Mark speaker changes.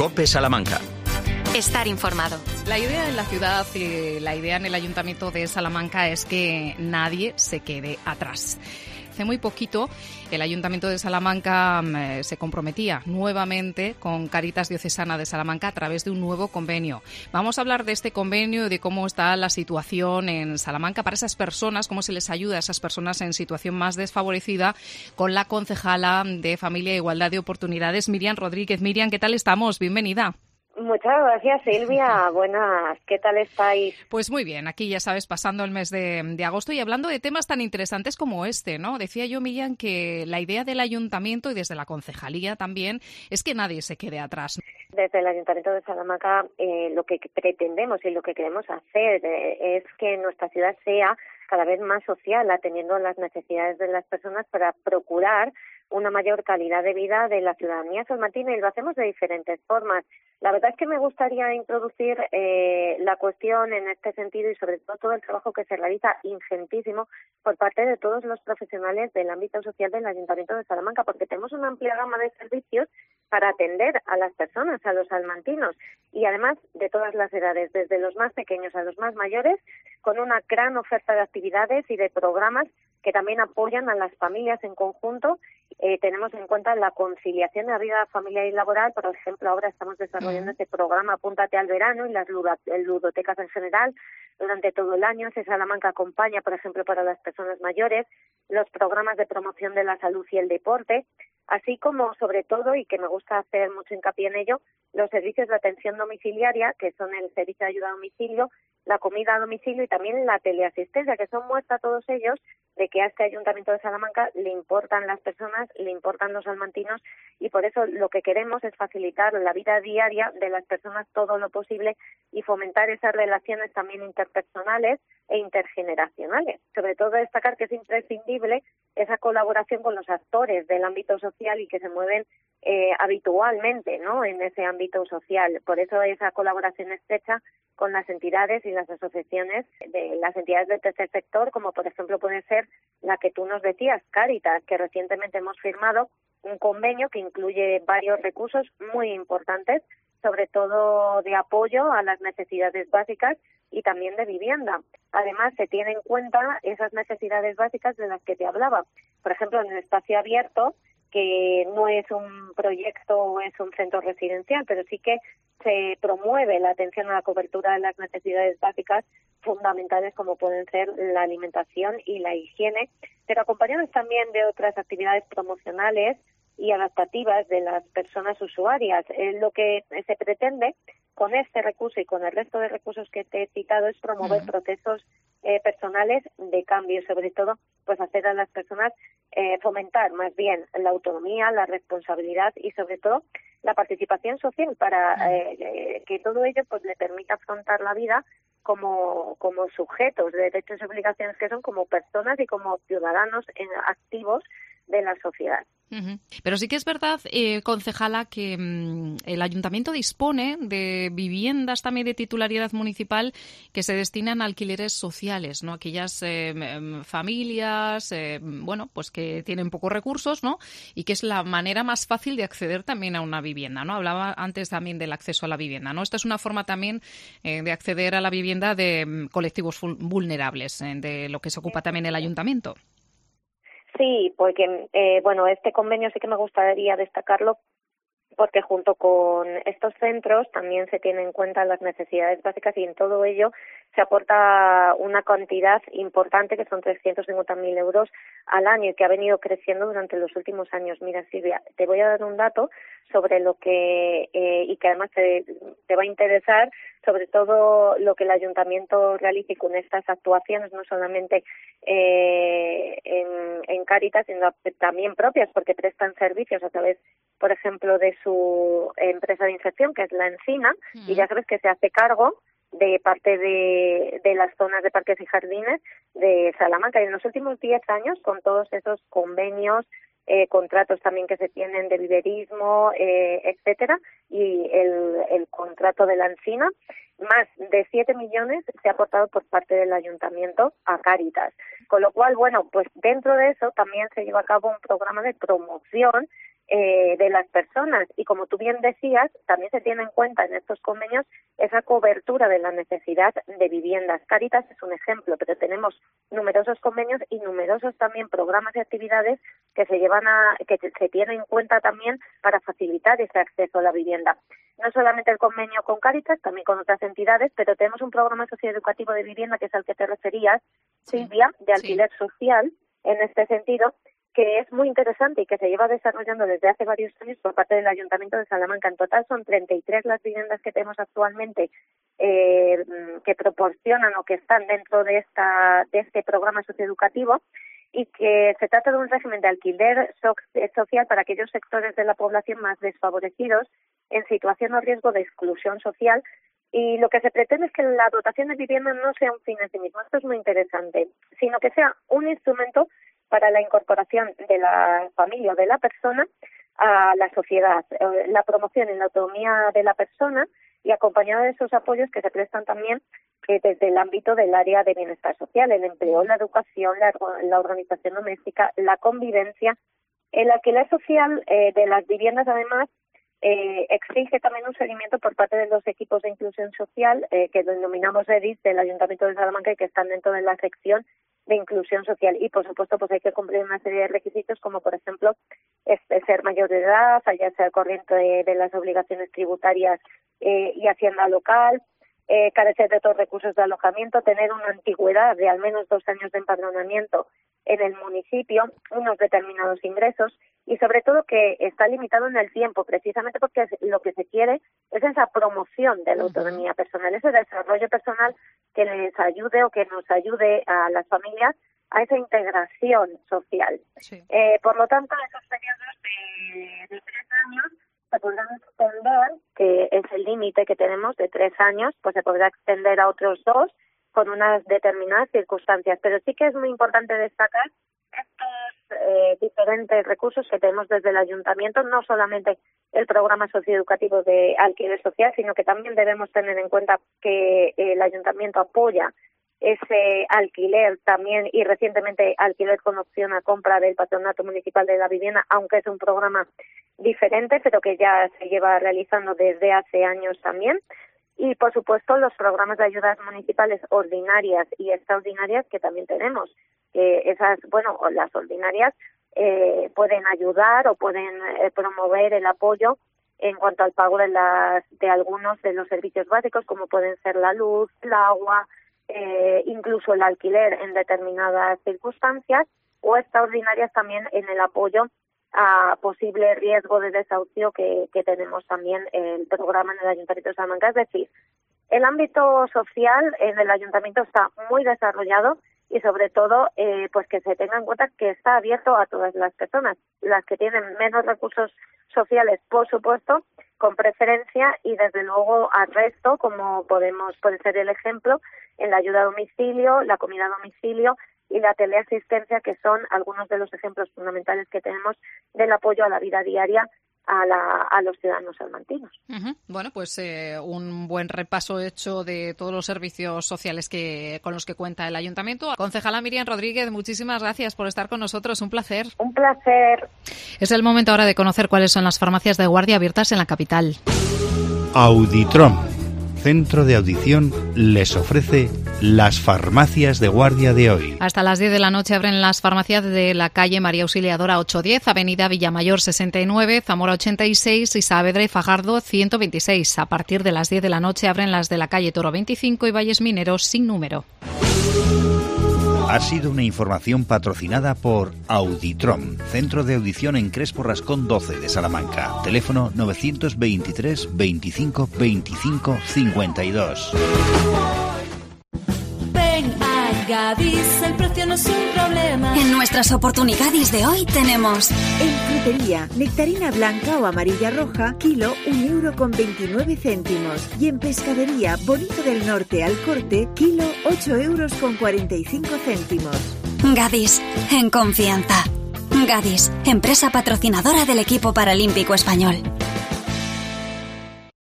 Speaker 1: COPE Salamanca.
Speaker 2: Estar informado.
Speaker 3: La idea en la ciudad y la idea en el Ayuntamiento de Salamanca es que nadie se quede atrás. Hace muy poquito el Ayuntamiento de Salamanca se comprometía nuevamente con Cáritas Diocesana de Salamanca a través de un nuevo convenio. Vamos a hablar de este convenio y de cómo está la situación en Salamanca para esas personas, cómo se les ayuda a esas personas en situación más desfavorecida, con la concejala de Familia e Igualdad de Oportunidades, Miriam Rodríguez. Miriam, ¿qué tal estamos? Bienvenida.
Speaker 4: Muchas gracias, Silvia. Buenas, ¿qué tal estáis?
Speaker 3: Pues muy bien, aquí ya sabes, pasando el mes de agosto y hablando de temas tan interesantes como este, ¿no? Decía yo, Miriam, que la idea del Ayuntamiento y desde la concejalía también es que nadie se quede atrás.
Speaker 4: Desde el Ayuntamiento de Salamanca lo que pretendemos y lo que queremos hacer es que nuestra ciudad sea cada vez más social, atendiendo las necesidades de las personas para procurar una mayor calidad de vida de la ciudadanía salmantina, y lo hacemos de diferentes formas. La verdad es que me gustaría introducir la cuestión en este sentido y sobre todo el trabajo que se realiza ingentísimo por parte de todos los profesionales del ámbito social del Ayuntamiento de Salamanca, porque tenemos una amplia gama de servicios para atender a las personas, a los salmantinos, y además de todas las edades, desde los más pequeños a los más mayores, con una gran oferta de actividades y de programas que también apoyan a las familias en conjunto. Tenemos en cuenta la conciliación de la vida familiar y laboral. Por ejemplo, ahora estamos desarrollando este programa Apúntate al Verano y las ludotecas en general durante todo el año. Salamanca acompaña, por ejemplo, para las personas mayores, los programas de promoción de la salud y el deporte, así como, sobre todo, y que me gusta hacer mucho hincapié en ello, los servicios de atención domiciliaria, que son el servicio de ayuda a domicilio, la comida a domicilio y también la teleasistencia, que son muestra todos ellos de que a este Ayuntamiento de Salamanca le importan las personas, le importan los salmantinos, y por eso lo que queremos es facilitar la vida diaria de las personas todo lo posible y fomentar esas relaciones también interpersonales e intergeneracionales. Sobre todo destacar que es imprescindible esa colaboración con los actores del ámbito social y que se mueven habitualmente, ¿no?, en ese ámbito social. Por eso esa colaboración estrecha con las entidades y las asociaciones de las entidades del tercer sector, como por ejemplo puede ser la que tú nos decías, Cáritas, que recientemente hemos firmado un convenio que incluye varios recursos muy importantes, sobre todo de apoyo a las necesidades básicas y también de vivienda. Además, se tienen en cuenta esas necesidades básicas de las que te hablaba. Por ejemplo, en el espacio abierto, que no es un proyecto o es un centro residencial, pero sí que se promueve la atención a la cobertura de las necesidades básicas fundamentales, como pueden ser la alimentación y la higiene, pero acompañados también de otras actividades promocionales y adaptativas de las personas usuarias. Lo que se pretende con este recurso y con el resto de recursos que te he citado es promover procesos personales de cambio, sobre todo pues hacer a las personas fomentar más bien la autonomía, la responsabilidad y sobre todo la participación social para que todo ello pues le permita afrontar la vida como sujetos de derechos y obligaciones que son, como personas y como ciudadanos activos de la sociedad.
Speaker 3: Pero sí que es verdad, concejala, que el Ayuntamiento dispone de viviendas también de titularidad municipal que se destinan a alquileres sociales, ¿no? Aquellas familias, bueno, pues que tienen pocos recursos, ¿no? Y que es la manera más fácil de acceder también a una vivienda, ¿no? Hablaba antes también del acceso a la vivienda, ¿no? Esta es una forma también de acceder a la vivienda de colectivos vulnerables, de lo que se ocupa también el Ayuntamiento.
Speaker 4: Sí, porque este convenio sí que me gustaría destacarlo porque junto con estos centros también se tienen en cuenta las necesidades básicas y en todo ello se aporta una cantidad importante que son 350.000 euros al año y que ha venido creciendo durante los últimos años. Mira, Silvia, te voy a dar un dato sobre lo que, y que además te va a interesar, sobre todo lo que el Ayuntamiento realice con estas actuaciones, no solamente en Cáritas, sino también propias, porque prestan servicios a través, por ejemplo, de su empresa de inserción, que es La Encina, y ya sabes que se hace cargo de parte de las zonas de parques y jardines de Salamanca. Y en los últimos 10 años, con todos esos convenios, contratos también que se tienen de viverismo, etcétera, y el contrato de La Encina, más de 7 millones se ha aportado por parte del Ayuntamiento a Cáritas. Con lo cual, bueno, pues dentro de eso también se lleva a cabo un programa de promoción de las personas. Y como tú bien decías, también se tiene en cuenta en estos convenios esa cobertura de la necesidad de viviendas. Cáritas es un ejemplo, pero tenemos numerosos convenios y numerosos también programas y actividades que se tienen en cuenta también para facilitar ese acceso a la vivienda. No solamente el convenio con Cáritas, también con otras entidades, pero tenemos un programa socioeducativo de vivienda, que es al que te referías, Silvia, de alquiler social, en este sentido, que es muy interesante y que se lleva desarrollando desde hace varios años por parte del Ayuntamiento de Salamanca. En total son 33 las viviendas que tenemos actualmente que proporcionan o que están dentro de este programa socioeducativo, y que se trata de un régimen de alquiler social para aquellos sectores de la población más desfavorecidos en situación o riesgo de exclusión social. Y lo que se pretende es que la dotación de vivienda no sea un fin en sí mismo, esto es muy interesante, sino que sea un instrumento para la incorporación de la familia o de la persona a la sociedad, la promoción en la autonomía de la persona, y acompañado de esos apoyos que se prestan también desde el ámbito del área de bienestar social, el empleo, la educación, la organización doméstica, la convivencia. El alquiler social de las viviendas, además, exige también un seguimiento por parte de los equipos de inclusión social que denominamos EDIS del Ayuntamiento de Salamanca y que están dentro de la sección de inclusión social. Y, por supuesto, pues hay que cumplir una serie de requisitos, como, por ejemplo, ser mayor de edad, hallarse al corriente de las obligaciones tributarias y hacienda local, carecer de otros recursos de alojamiento, tener una antigüedad de al menos 2 años de empadronamiento en el municipio, unos determinados ingresos, y sobre todo que está limitado en el tiempo, precisamente porque lo que se quiere es esa promoción de la autonomía personal, ese desarrollo personal que les ayude o que nos ayude a las familias a esa integración social. Sí. Por lo tanto, esos periodos de 3 años se podrán extender, que es el límite que tenemos de 3 años, pues se podrá extender a otros 2 con unas determinadas circunstancias. Pero sí que es muy importante destacar estos diferentes recursos que tenemos desde el Ayuntamiento, no solamente el programa socioeducativo de alquiler social, sino que también debemos tener en cuenta que el Ayuntamiento apoya ese alquiler también, y recientemente alquiler con opción a compra del Patronato Municipal de la Vivienda, aunque es un programa diferente, pero que ya se lleva realizando desde hace años también. Y, por supuesto, los programas de ayudas municipales ordinarias y extraordinarias que también tenemos. Las ordinarias pueden ayudar o pueden promover el apoyo en cuanto al pago de algunos de los servicios básicos, como pueden ser la luz, el agua, incluso el alquiler en determinadas circunstancias, o extraordinarias también en el apoyo a posible riesgo de desahucio que tenemos también el programa en el Ayuntamiento de Salamanca. Es decir, el ámbito social en el Ayuntamiento está muy desarrollado y, sobre todo, pues que se tenga en cuenta que está abierto a todas las personas, las que tienen menos recursos sociales, por supuesto, con preferencia, y desde luego al resto, como puede ser el ejemplo en la ayuda a domicilio, la comida a domicilio y la teleasistencia, que son algunos de los ejemplos fundamentales que tenemos del apoyo a la vida diaria a los ciudadanos salmantinos.
Speaker 3: Uh-huh. Bueno, pues un buen repaso hecho de todos los servicios sociales con los que cuenta el Ayuntamiento. Concejala Miriam Rodríguez, muchísimas gracias por estar con nosotros. Un placer.
Speaker 4: Un placer.
Speaker 3: Es el momento ahora de conocer cuáles son las farmacias de guardia abiertas en la capital.
Speaker 1: Auditrom, centro de audición, les ofrece las farmacias de guardia de hoy.
Speaker 3: Hasta las 10 de la noche abren las farmacias de la calle María Auxiliadora 810, Avenida Villamayor 69, Zamora 86 y Saavedra y Fajardo 126. A partir de las 10 de la noche abren las de la calle Toro 25 y Valles Mineros sin número.
Speaker 1: Ha sido una información patrocinada por Auditrom, centro de audición en Crespo Rascón 12 de Salamanca. Teléfono 923 25 25 52.
Speaker 5: Gadis, el precio no es un problema.
Speaker 6: En nuestras oportunidades de hoy tenemos:
Speaker 7: en frutería, nectarina blanca o amarilla roja, kilo 1,29 €. Y en pescadería, bonito del norte al corte, kilo 8,45 €.
Speaker 6: Gadis, en confianza. Gadis, empresa patrocinadora del equipo paralímpico español.